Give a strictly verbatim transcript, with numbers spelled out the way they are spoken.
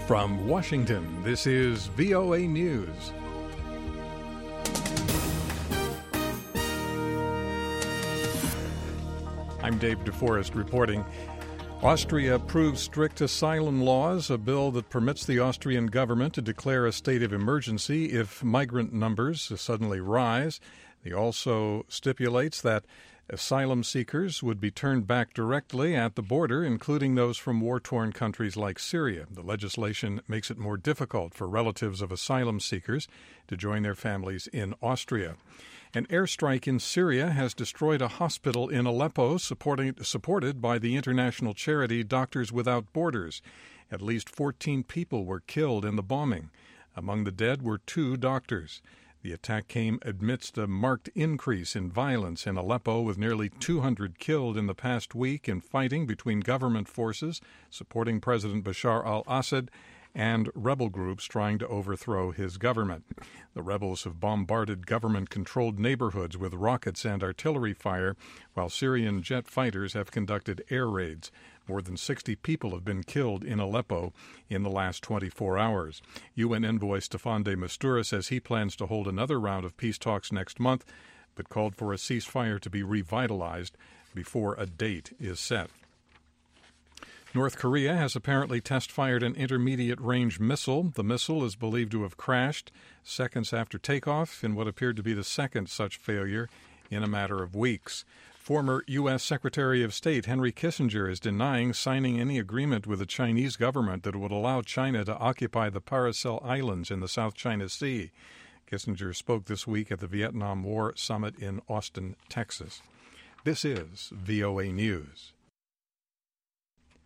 From Washington, this is V O A News. I'm Dave DeForest reporting. Austria approves strict asylum laws, a bill that permits the Austrian government to declare a state of emergency if migrant numbers suddenly rise. It also stipulates that asylum seekers would be turned back directly at the border, including those from war-torn countries like Syria. The legislation makes it more difficult for relatives of asylum seekers to join their families in Austria. An airstrike in Syria has destroyed a hospital in Aleppo, supporting, supported by the international charity Doctors Without Borders. At least fourteen people were killed in the bombing. Among the dead were two doctors. The attack came amidst a marked increase in violence in Aleppo, with nearly two hundred killed in the past week in fighting between government forces supporting President Bashar al-Assad and rebel groups trying to overthrow his government. The rebels have bombarded government-controlled neighborhoods with rockets and artillery fire, while Syrian jet fighters have conducted air raids. More than sixty people have been killed in Aleppo in the last twenty-four hours. U N envoy Staffan de Mistura says he plans to hold another round of peace talks next month, but called for a ceasefire to be revitalized before a date is set. North Korea has apparently test-fired an intermediate-range missile. The missile is believed to have crashed seconds after takeoff in what appeared to be the second such failure in a matter of weeks. Former U S Secretary of State Henry Kissinger is denying signing any agreement with the Chinese government that would allow China to occupy the Paracel Islands in the South China Sea. Kissinger spoke this week at the Vietnam War Summit in Austin, Texas. This is V O A News.